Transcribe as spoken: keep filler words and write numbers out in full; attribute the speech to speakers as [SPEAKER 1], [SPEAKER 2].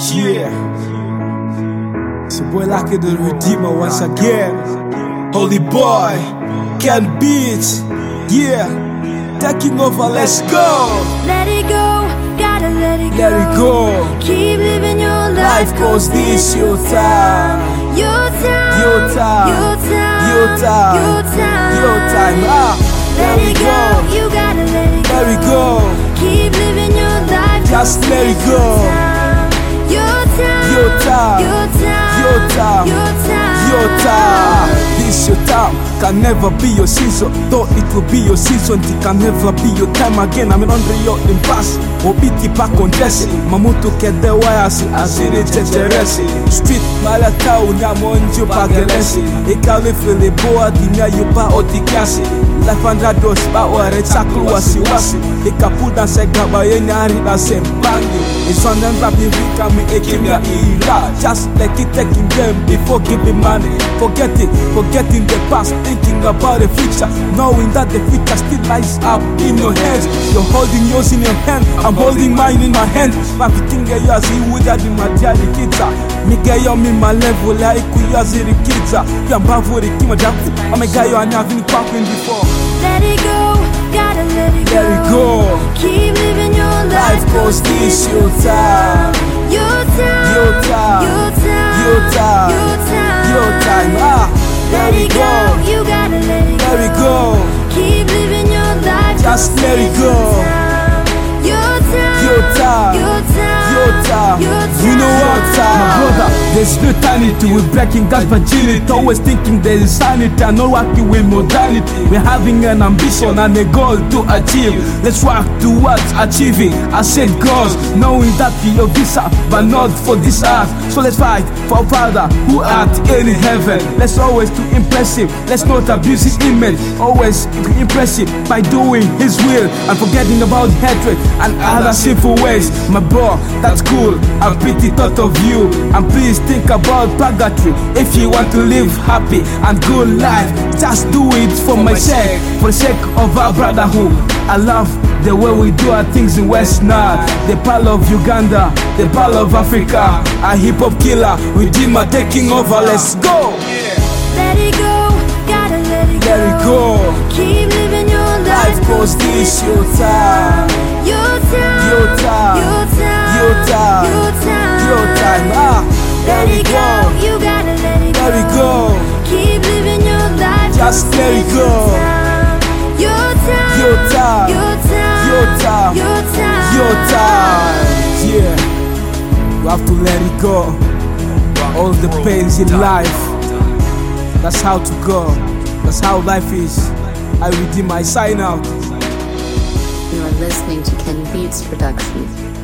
[SPEAKER 1] Yeah, it's your boy Lucky the Redeemer once again. Holy boy, can beat. Yeah, taking over, let's go.
[SPEAKER 2] Let it go, gotta let it go.
[SPEAKER 1] Let it go.
[SPEAKER 2] Keep living your life,
[SPEAKER 1] Life goes this your time.
[SPEAKER 2] Your time,
[SPEAKER 1] Your time.
[SPEAKER 2] your time,
[SPEAKER 1] Your time.
[SPEAKER 2] your time,
[SPEAKER 1] Your time. Ah,
[SPEAKER 2] Let
[SPEAKER 1] there we
[SPEAKER 2] it go,
[SPEAKER 1] go.
[SPEAKER 2] you gotta let it go.
[SPEAKER 1] There we go.
[SPEAKER 2] Keep living your life,
[SPEAKER 1] Just let it go.
[SPEAKER 2] Your time,
[SPEAKER 1] Your time.
[SPEAKER 2] your time,
[SPEAKER 1] Your time.
[SPEAKER 2] your time,
[SPEAKER 1] Your time. This your time can never be your season. Though it will be your season, it can never be your time again. I'm in under your impasse. Obiti pa kondesi mamutu kede wayasi asiri checheresi. Street malata unyamonjo pagelesi. Ikali filiboa dinya yupa otikiasi. Life under dos ba ware chaklu wasi wasi. Ikapuda se gaba yenyari da sempangi. It's on them that be weak and me ekimya ila. Just like it taking them before giving money. Forget it, forgetting the past, thinking about the future, knowing that the future still lies up in your hands. You're holding yours in your hand, I'm holding mine in my hand. Mafikinga yazi uja di madiali kita. Migayo mi malevo la iku yazi rikita. Yambavu rikima jafu, amegayo anyavini kwakwen before.
[SPEAKER 2] Let it go, gotta let it go.
[SPEAKER 1] Let it go.
[SPEAKER 2] Keep living your life,
[SPEAKER 1] Life goes this your time.
[SPEAKER 2] Your time,
[SPEAKER 1] Your time.
[SPEAKER 2] your time,
[SPEAKER 1] Your time.
[SPEAKER 2] your time,
[SPEAKER 1] Your time. Ah,
[SPEAKER 2] Let
[SPEAKER 1] there we
[SPEAKER 2] it
[SPEAKER 1] go.
[SPEAKER 2] go, you gotta let it
[SPEAKER 1] There we
[SPEAKER 2] go.
[SPEAKER 1] go.
[SPEAKER 2] Keep living your life,
[SPEAKER 1] Just let it go.
[SPEAKER 2] Your time,
[SPEAKER 1] Your time.
[SPEAKER 2] your time,
[SPEAKER 1] Your time.
[SPEAKER 2] your time.
[SPEAKER 1] You know what time? My brother, there's no eternity. We're breaking that virginity. Always thinking there is sanity and not working with modernity. We're having an ambition and a goal to achieve. Let's work towards achieving. I said goals, knowing that for your visa, but not for this earth. So let's fight for our Father who art in heaven. Let's always do impressive. Let's not abuse his image. Always be impressive by doing his will and forgetting about hatred and other sinful ways. My bro, that's cool. I pity thought of you. And please think about purgatory. If you want to live happy and good life, just do it for my sake, for the sake of our brotherhood. I love the way we do our things in West Nile, the Pearl of Uganda, the Pearl of Africa. A hip hop killer, Redeemer taking over. Let's go.
[SPEAKER 2] Let it go, gotta let it go.
[SPEAKER 1] Let it go.
[SPEAKER 2] Keep living your life,
[SPEAKER 1] Life goes this your time.
[SPEAKER 2] Your time,
[SPEAKER 1] Your time.
[SPEAKER 2] your time,
[SPEAKER 1] Your time.
[SPEAKER 2] your time,
[SPEAKER 1] Your time. Ah, there
[SPEAKER 2] Let
[SPEAKER 1] we
[SPEAKER 2] it
[SPEAKER 1] go.
[SPEAKER 2] go, you gotta let it go.
[SPEAKER 1] There we go.
[SPEAKER 2] Keep living your life,
[SPEAKER 1] Just let it go.
[SPEAKER 2] Your time,
[SPEAKER 1] Your time.
[SPEAKER 2] your time,
[SPEAKER 1] Your time.
[SPEAKER 2] your time,
[SPEAKER 1] Your time. Yeah, you have to let it go. All the pains in life, that's how to go. That's how life is. I redeem my sign out.
[SPEAKER 3] You are listening to Ken Beats Productions.